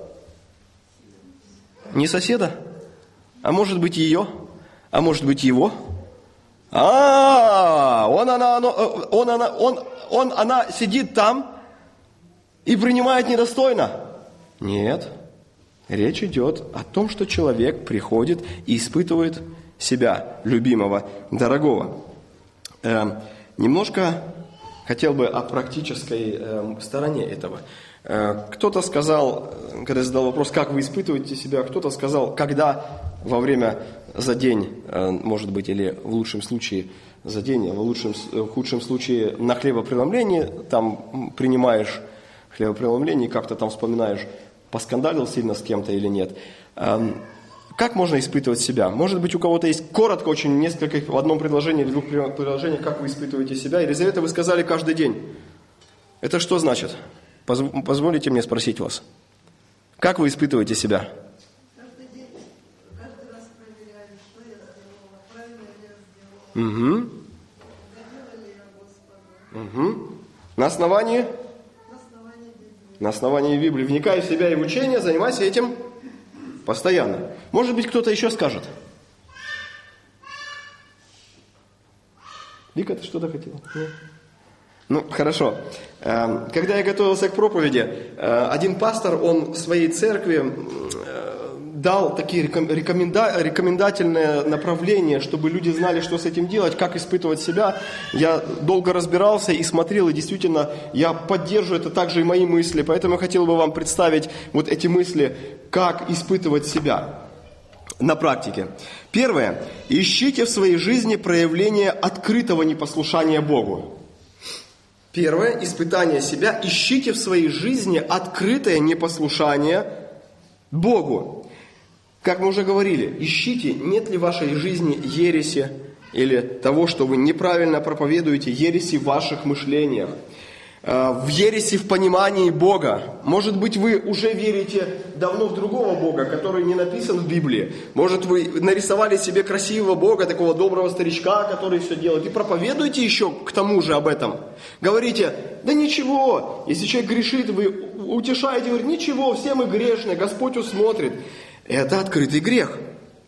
Не соседа? А может быть ее? А может быть его? Он она сидит там и принимает недостойно. Нет. Речь идет о том, что человек приходит и испытывает себя, любимого, дорогого. Немножко хотел бы о практической стороне этого. Кто-то сказал, когда я задал вопрос, как вы испытываете себя, кто-то сказал, когда во время, за день, может быть, или в лучшем случае за день, а в худшем случае на хлебопреломлении, там принимаешь хлебопреломление и как-то там вспоминаешь, поскандалил сильно с кем-то или нет. Как можно испытывать себя? Может быть, у кого-то есть коротко, очень несколько, в одном предложении или двух предложениях, как вы испытываете себя. Елизавета, вы сказали каждый день. Это что значит? Позволите мне спросить вас. Как вы испытываете себя? Каждый день, каждый раз проверяю, что я сделала, правильно ли я сделала. Угу. Угодила ли я Господу. Угу. На основании? На основании Библии. На основании Библии. Вникай в себя и в учение, занимайся этим постоянно. Может быть, кто-то еще скажет. Вика, ты что-то хотела? Нет? Ну, хорошо. Когда я готовился к проповеди, один пастор, он в своей церкви дал такие рекомендательные направления, чтобы люди знали, что с этим делать, как испытывать себя. Я долго разбирался и смотрел, и действительно, я поддерживаю это также и мои мысли, поэтому я хотел бы вам представить вот эти мысли, как испытывать себя на практике. Первое. Ищите в своей жизни проявление открытого непослушания Богу. Первое, испытание себя. Ищите в своей жизни открытое непослушание Богу. Как мы уже говорили, ищите, нет ли в вашей жизни ереси или того, что вы неправильно проповедуете, ереси в ваших мышлениях, в ереси в понимании Бога. Может быть, вы уже верите давно в другого Бога, который не написан в Библии. Может, вы нарисовали себе красивого Бога, такого доброго старичка, который все делает, и проповедуете еще к тому же об этом. Говорите, да ничего, если человек грешит, вы утешаете, говорите, ничего, все мы грешны, Господь усмотрит. Это открытый грех.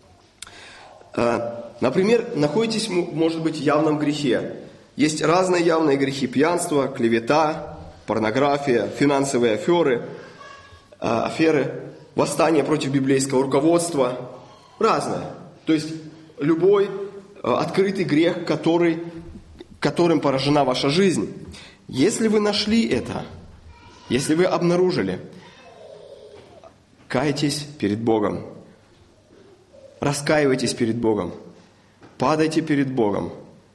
Например, находитесь, может быть, в явном грехе. Есть разные явные грехи: пьянство, клевета, порнография, финансовые аферы, восстание против библейского руководства. Разное. То есть любой открытый грех, которым поражена ваша жизнь. Если вы нашли это, если вы обнаружили, кайтесь перед Богом, раскаивайтесь перед Богом, падайте перед Богом.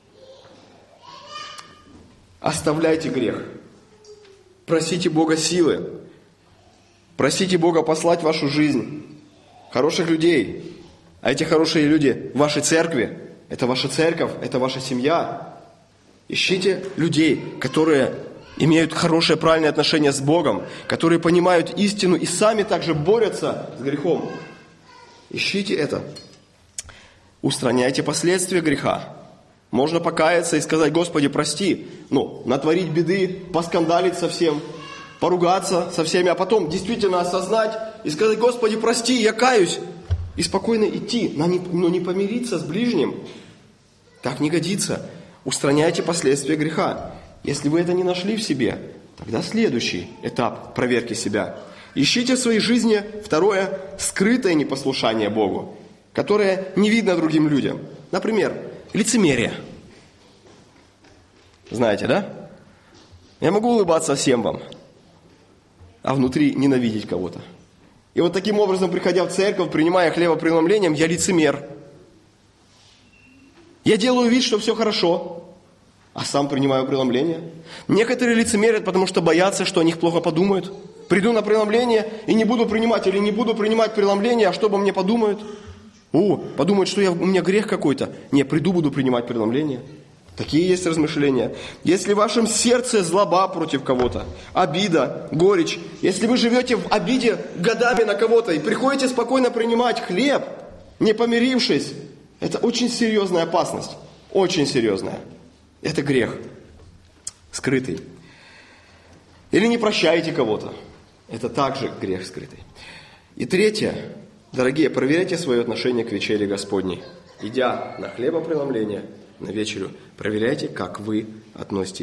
Оставляйте грех. Просите Бога силы. Просите Бога послать в вашу жизнь хороших людей. А эти хорошие люди в вашей церкви. Это ваша церковь, это ваша семья. Ищите людей, которые имеют хорошее, правильное отношение с Богом, которые понимают истину и сами также борются с грехом. Ищите это. Устраняйте последствия греха. Можно покаяться и сказать: Господи, прости. Натворить беды, поскандалить со всем, поругаться со всеми, а потом действительно осознать и сказать: Господи, прости, я каюсь. И спокойно идти, но не помириться с ближним. Так не годится. Устраняйте последствия греха. Если вы это не нашли в себе, тогда следующий этап проверки себя. Ищите в своей жизни, второе, скрытое непослушание Богу, которое не видно другим людям. Например, лицемерие. Знаете, да? Я могу улыбаться всем вам, а внутри ненавидеть кого-то. И вот таким образом, приходя в церковь, принимая хлебопреломлением, я лицемер. Я делаю вид, что все хорошо, а сам принимаю преломление. Некоторые лицемерят, потому что боятся, что о них плохо подумают. Приду на преломление и не буду принимать, или не буду принимать преломление, а что обо мне подумают? Подумают, что у меня грех какой-то. Не, приду, буду принимать преломление. Такие есть размышления. Если в вашем сердце злоба против кого-то, обида, горечь, если вы живете в обиде годами на кого-то и приходите спокойно принимать хлеб, не помирившись, это очень серьезная опасность. Очень серьезная. Это грех. Скрытый. Или не прощаете кого-то. Это также грех скрытый. И третье. Дорогие, проверяйте свое отношение к вечере Господней. Идя на хлебопреломление, на вечерю, проверяйте, как вы относитесь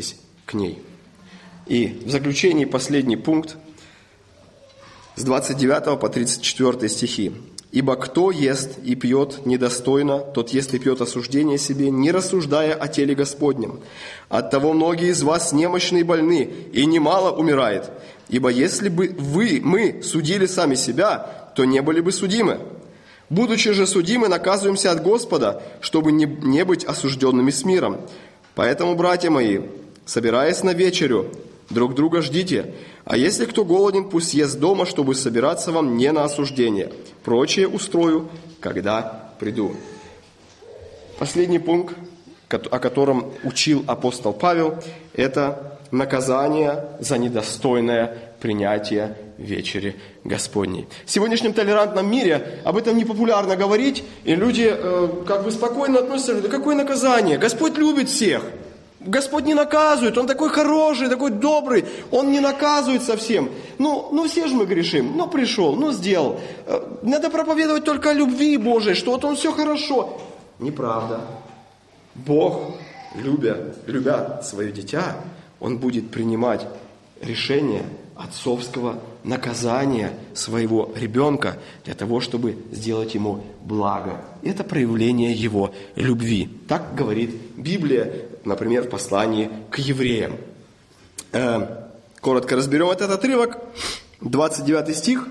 к ней. И в заключении последний пункт с 29 по 34 стихи. «Ибо кто ест и пьет недостойно, тот ест и пьет осуждение себе, не рассуждая о теле Господнем. Оттого многие из вас немощны и больны, и немало умирает. Ибо если бы мы судили сами себя, то не были бы судимы. Будучи же судимы, наказываемся от Господа, чтобы не быть осужденными с миром. Поэтому, братья мои, собираясь на вечерю, друг друга ждите. А если кто голоден, пусть ест дома, чтобы собираться вам не на осуждение. Прочее устрою, когда приду». Последний пункт, о котором учил апостол Павел, это наказание за недостойное принятие вечери Господней. В сегодняшнем толерантном мире об этом непопулярно говорить, и люди как бы спокойно относятся: да какое наказание? Господь любит всех. Господь не наказывает, Он такой хороший, такой добрый, Он не наказывает совсем. Ну все же мы грешим, пришел, сделал. Надо проповедовать только о любви Божией, что вот Он все хорошо. Неправда. Бог, любя свое дитя, Он будет принимать решение отцовского наказания своего ребенка для того, чтобы сделать ему благо. Это проявление его любви. Так говорит Библия, например, в послании к евреям. Коротко разберем этот отрывок. 29 стих.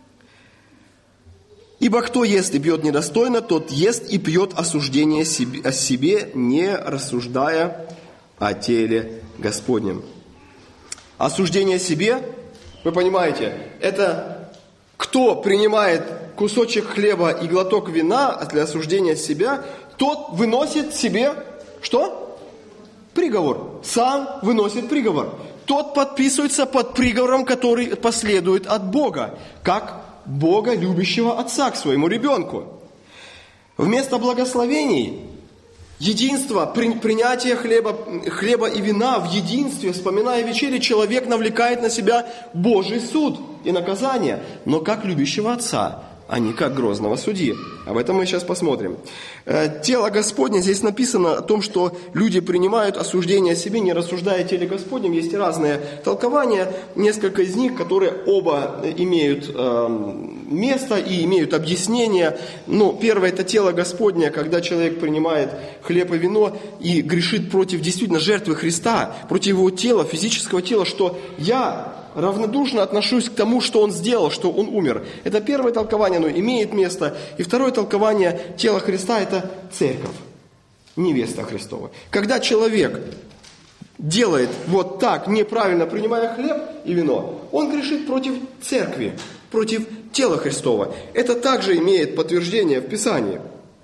«Ибо кто ест и пьет недостойно, тот ест и пьет осуждение о себе, не рассуждая о теле Господнем». Осуждение о себе, вы понимаете, это кто принимает кусочек хлеба и глоток вина для осуждения себя, тот выносит себе что? Приговор. Сам выносит приговор. Тот подписывается под приговором, который последует от Бога, как Бога, любящего отца к своему ребенку. Вместо благословений, единства, принятия хлеба и вина в единстве, вспоминая вечери, человек навлекает на себя Божий суд и наказание, но как любящего отца, а не как грозного судьи. Об этом мы сейчас посмотрим. Тело Господне, здесь написано о том, что люди принимают осуждение о себе, не рассуждая о теле Господнем. Есть разные толкования, несколько из них, которые оба имеют место и имеют объяснение. Первое – это тело Господне, когда человек принимает хлеб и вино и грешит против действительно жертвы Христа, против его тела, физического тела, что я равнодушно отношусь к тому, что Он сделал, что Он умер. Это первое толкование, оно имеет место. И второе толкование тела Христа – это церковь, невеста Христова. Когда человек делает вот так, неправильно принимая хлеб и вино, он грешит против церкви, против тела Христова. Это также имеет подтверждение в Писании.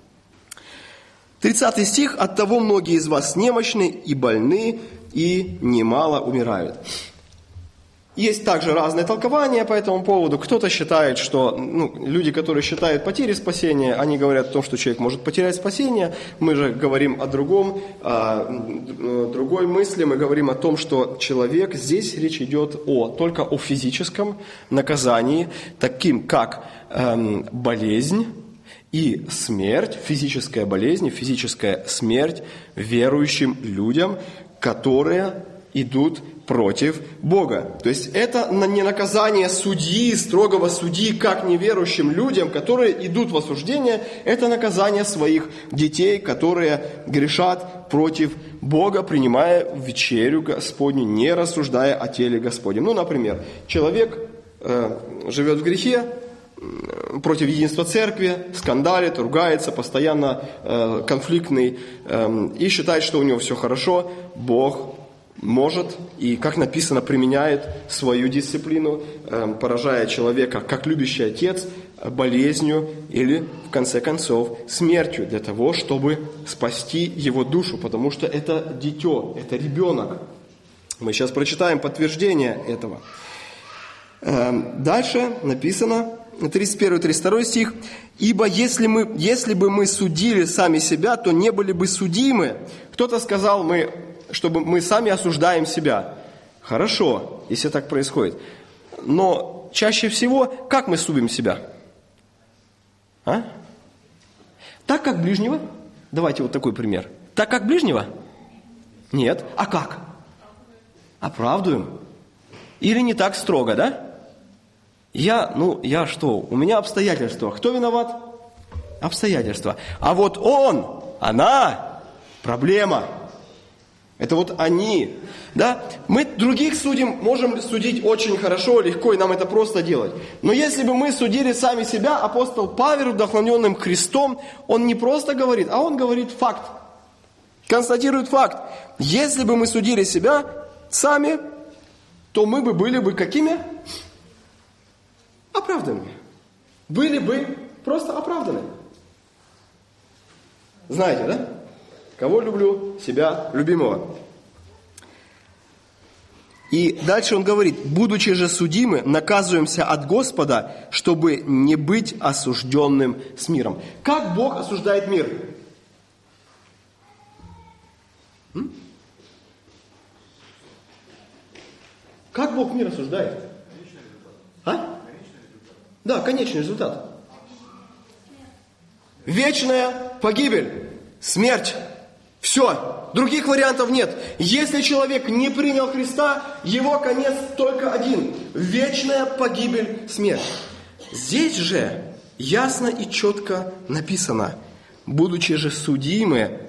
30 стих. «Оттого многие из вас немощны и больны, и немало умирают». Есть также разные толкования по этому поводу. Кто-то считает, что люди, которые считают потери спасения, они говорят о том, что человек может потерять спасение. Мы же говорим о другом, другой мысли. Мы говорим о том, что человек, здесь речь идет только о физическом наказании, таким как болезнь и смерть, физическая болезнь, физическая смерть верующим людям, которые идут против Бога. То есть это не наказание судьи, строгого судьи, как неверующим людям, которые идут в осуждение, это наказание своих детей, которые грешат против Бога, принимая вечерю Господню, не рассуждая о теле Господнем. Например, человек живет в грехе, против единства церкви, скандалит, ругается, постоянно конфликтный и считает, что у него все хорошо. Бог может и, как написано, применяет свою дисциплину, поражая человека, как любящий отец, болезнью или, в конце концов, смертью для того, чтобы спасти его душу, потому что это дитё, это ребенок. Мы сейчас прочитаем подтверждение этого. Дальше написано, 31-32 стих. «Ибо если бы мы судили сами себя, то не были бы судимы». Кто-то сказал, чтобы мы сами осуждаем себя. Хорошо, если так происходит. Но чаще всего, как мы судим себя? Так, как ближнего? Давайте вот такой пример. Так, как ближнего? Нет. А как? Оправдываем. Или не так строго, да? Я что? У меня обстоятельства. Кто виноват? Обстоятельства. А вот он, она, проблема. Это вот они, да? Мы других судим, можем судить очень хорошо, легко, и нам это просто делать. Но если бы мы судили сами себя, апостол Павел, вдохновленным Христом, он не просто говорит, а он говорит факт. Констатирует факт. Если бы мы судили себя сами, то мы бы были бы какими? Оправданными. Были бы просто оправданы. Знаете, да? Кого люблю? Себя любимого. И дальше он говорит, будучи же судимы, наказываемся от Господа, чтобы не быть осужденным с миром. Как Бог осуждает мир? Как Бог мир осуждает? Да, конечный результат. Вечная погибель, смерть. Все, других вариантов нет. Если человек не принял Христа, его конец только один. Вечная погибель, смерть. Здесь же ясно и четко написано, будучи же судимы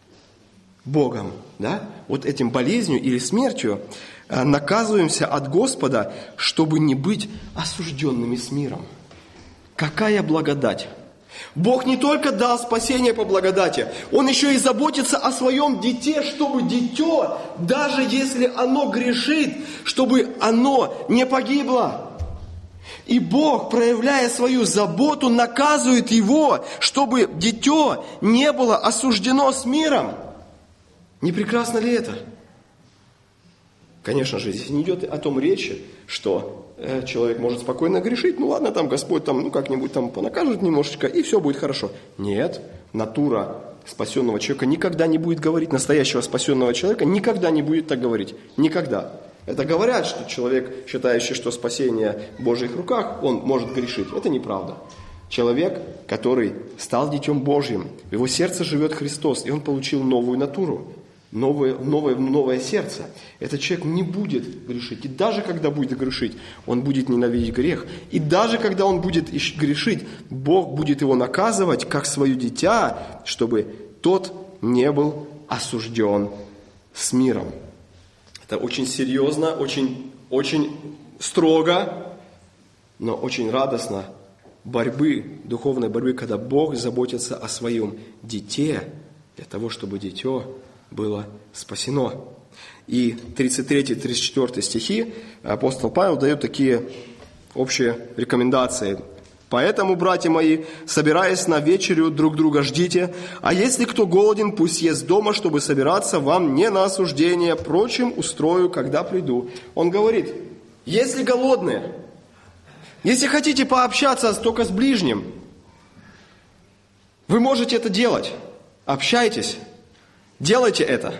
Богом, да, вот этим болезнью или смертью, наказываемся от Господа, чтобы не быть осужденными с миром. Какая благодать! Бог не только дал спасение по благодати, Он еще и заботится о своем дите, чтобы дитё, даже если оно грешит, чтобы оно не погибло. И Бог, проявляя свою заботу, наказывает его, чтобы дитё не было осуждено с миром. Не прекрасно ли это? Конечно же, здесь не идет о том речи, что человек может спокойно грешить, ну ладно, там Господь там, как-нибудь там понакажет немножечко, и все будет хорошо. Нет, натура спасенного человека никогда не будет говорить, настоящего спасенного человека никогда не будет так говорить. Никогда. Это говорят, что человек, считающий, что спасение в Божьих руках, он может грешить. Это неправда. Человек, который стал Детем Божьим, в его сердце живет Христос, и он получил новую натуру. Новое сердце. Этот человек не будет грешить. И даже когда будет грешить, он будет ненавидеть грех. И даже когда он будет грешить, Бог будет его наказывать, как свое дитя, чтобы тот не был осужден с миром. Это очень серьезно, очень строго, но очень радостно. Духовной борьбы, когда Бог заботится о своем дите, для того, чтобы дитё было спасено. И 33-34 стихи апостол Павел дает такие общие рекомендации. «Поэтому, братья мои, собираясь на вечерю, друг друга ждите, а если кто голоден, пусть ест дома, чтобы собираться вам не на осуждение, прочим устрою, когда приду». Он говорит, если голодные, если хотите пообщаться только с ближним, вы можете это делать. Общайтесь. Делайте это,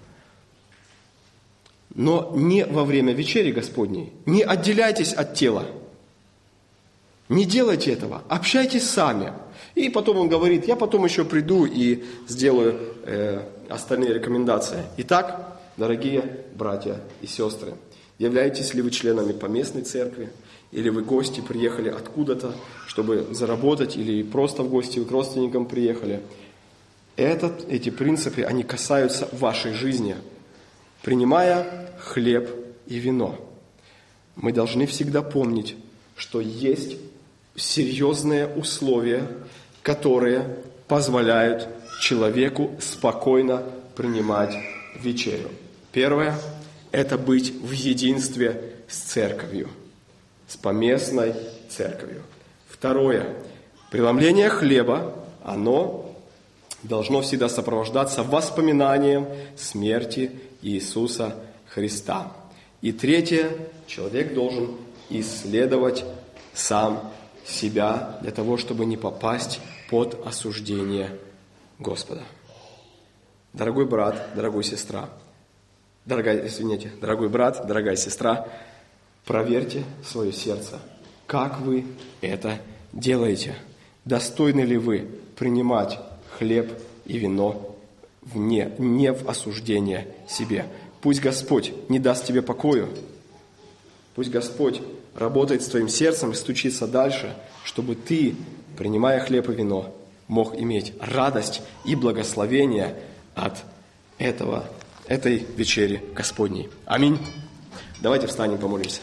но не во время вечери Господней. Не отделяйтесь от тела. Не делайте этого. Общайтесь сами. И потом он говорит, я потом еще приду и сделаю остальные рекомендации. Итак, дорогие братья и сестры, являетесь ли вы членами поместной церкви? Или вы гости, приехали откуда-то, чтобы заработать, или просто в гости вы к родственникам приехали? Эти принципы, они касаются вашей жизни. Принимая хлеб и вино, мы должны всегда помнить, что есть серьезные условия, которые позволяют человеку спокойно принимать вечерю. Первое – это быть в единстве с церковью, с поместной церковью. Второе – преломление хлеба, оно должно всегда сопровождаться воспоминанием смерти Иисуса Христа. И третье, человек должен исследовать сам себя для того, чтобы не попасть под осуждение Господа. Дорогой брат, дорогая сестра, дорогой брат, дорогая сестра, проверьте свое сердце, как вы это делаете. Достойны ли вы принимать хлеб и вино не в осуждение себе? Пусть Господь не даст тебе покою. Пусть Господь работает с твоим сердцем и стучится дальше, чтобы ты, принимая хлеб и вино, мог иметь радость и благословение от этой вечери Господней. Аминь. Давайте встанем, помолимся.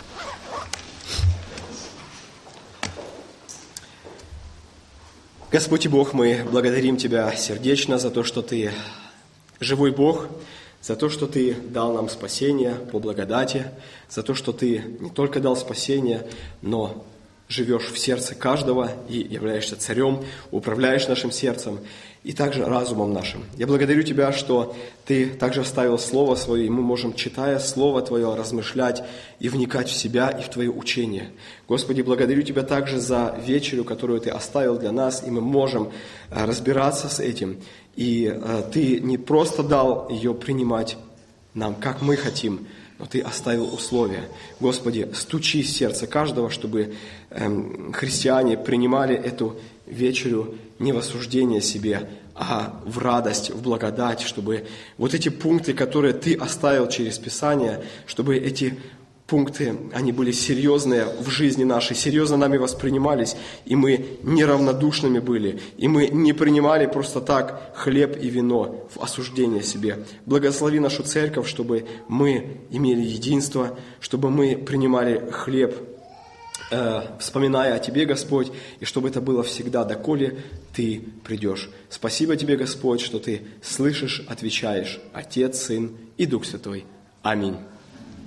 Господь и Бог, мы благодарим Тебя сердечно за то, что Ты живой Бог, за то, что Ты дал нам спасение по благодати, за то, что Ты не только дал спасение, но живешь в сердце каждого и являешься царем, управляешь нашим сердцем и также разумом нашим. Я благодарю Тебя, что Ты также оставил Слово Свое, и мы можем, читая Слово Твое, размышлять и вникать в себя и в Твое учение. Господи, благодарю Тебя также за вечерю, которую Ты оставил для нас, и мы можем разбираться с этим. И Ты не просто дал ее принимать нам, как мы хотим, но Ты оставил условия. Господи, стучи в сердце каждого, чтобы христиане принимали эту вечерю не в осуждение себе, а в радость, в благодать, чтобы вот эти пункты, которые Ты оставил через Писание, чтобы эти пункты, они были серьезные в жизни нашей, серьезно нами воспринимались, и мы неравнодушными были, и мы не принимали просто так хлеб и вино в осуждение себе. Благослови нашу церковь, чтобы мы имели единство, чтобы мы принимали хлеб, вспоминая о Тебе, Господь, и чтобы это было всегда, доколе Ты придешь. Спасибо Тебе, Господь, что Ты слышишь, отвечаешь, Отец, Сын и Дух Святой. Аминь.